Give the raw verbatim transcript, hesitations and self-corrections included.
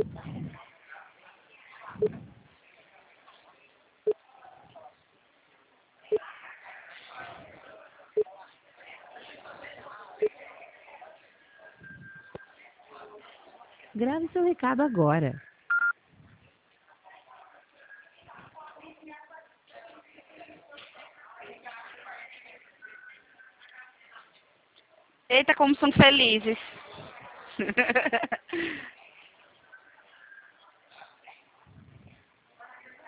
Grave seu recado agora. Eita, como são felizes.